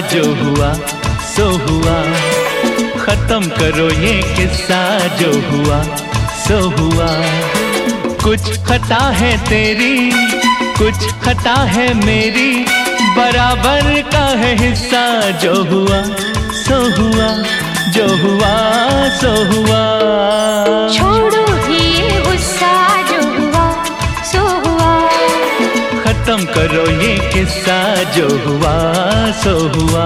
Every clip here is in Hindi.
जो हुआ सो हुआ। खत्म करो ये किस्सा जो हुआ सो हुआ। कुछ खता है तेरी, कुछ खता है मेरी, बराबर का है हिस्सा जो हुआ सो हुआ, जो हुआ सो हुआ। छोड़ो ये गुस्सा जो हुआ सो हुआ। खत्म करो ये किस्सा जो हुआ सो हुआ।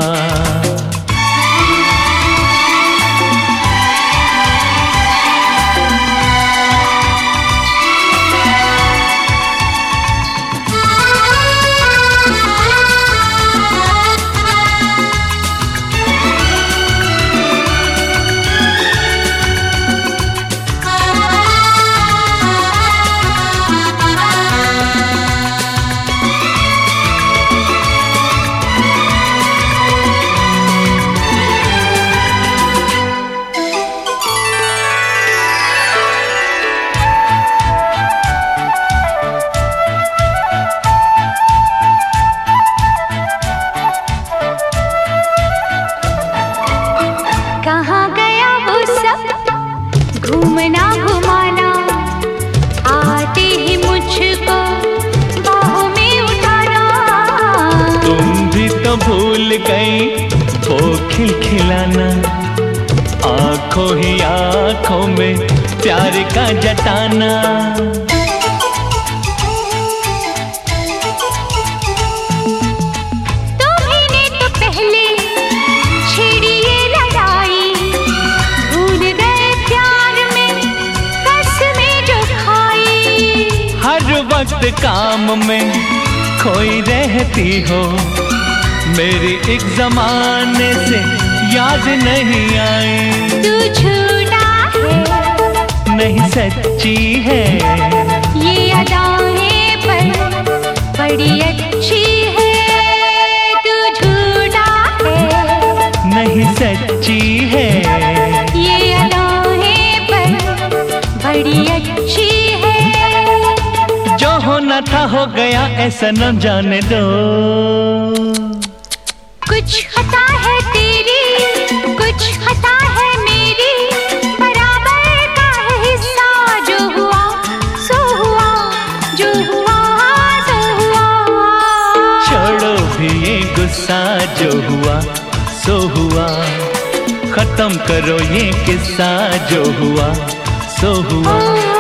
घूमना घुमाना आते ही मुझको बाहों में उठाना। तुम भी तो भूल गई वो खिलखिलाना, आंखों ही आंखों में प्यार का जताना। वक्त काम में खोई रहती हो, मेरी एक जमाने से याद नहीं आई। तू झूठा है नहीं सच्ची है, ये अदाएं पर बड़ी अच्छी है। तू झूठा है नहीं सच्ची है, ये अदाएं पर बड़ी अच्छी है। जो होना था हो गया, ऐसा न जाने दो। कुछ खता है तेरी, कुछ खता है मेरी, बराबर का है हिस्सा जो हुआ सो हुआ, जो हुआ सो हुआ। छोड़ो भी ये गुस्सा जो हुआ सो हुआ। खत्म करो ये किस्सा जो हुआ सो हुआ।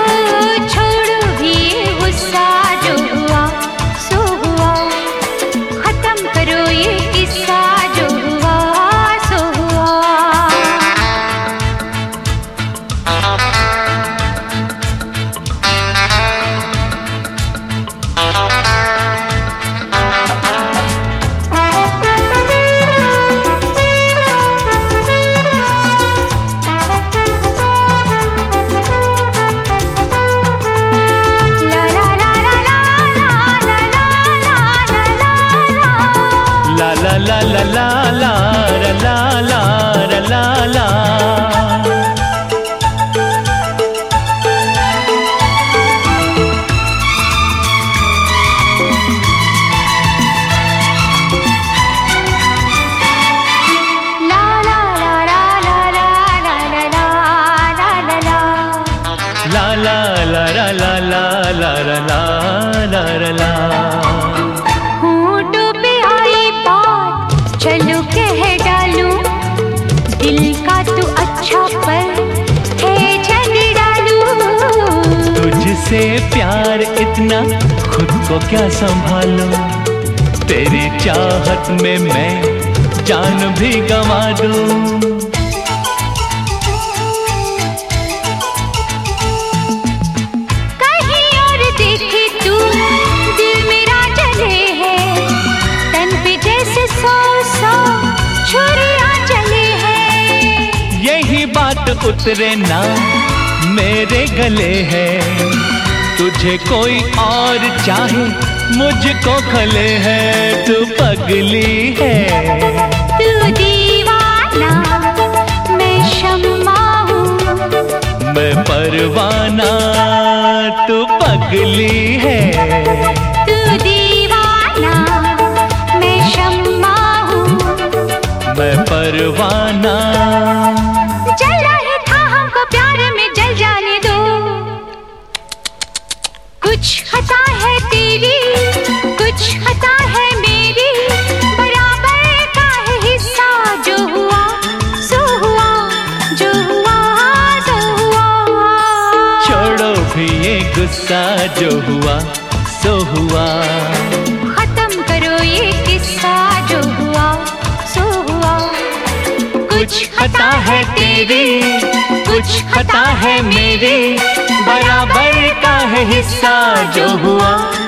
La la la la la la la la la। होठों पे आई बात चलो कह डालूं, दिल का तू अच्छा पर है चल डालूं। तुझसे प्यार इतना खुद को क्या संभालूं, तेरी चाहत में मैं जान भी गंवा दूं। बात उतरे ना मेरे गले है, तुझे कोई और चाहे मुझको खले है। तू पगली है तू दीवाना, मैं शम्मा हूँ, मैं परवाना। तू पगली है तू दीवाना, मैं शम्मा हूँ, मैं परवाना। जल रहे था हमको प्यार में, जल जाने दो। कुछ खता है तेरी, कुछ खता है मेरी, बराबर का है हिस्सा। जो हुआ सो हुआ, जो हुआ सो हुआ। छोड़ो भी ये गुस्सा, जो हुआ सो हुआ। खत्म करो ये किस्सा, जो हुआ सो हुआ। कुछ खता है तेरी, कुछ खता है मेरी, बराबर का है हिस्सा। जो हुआ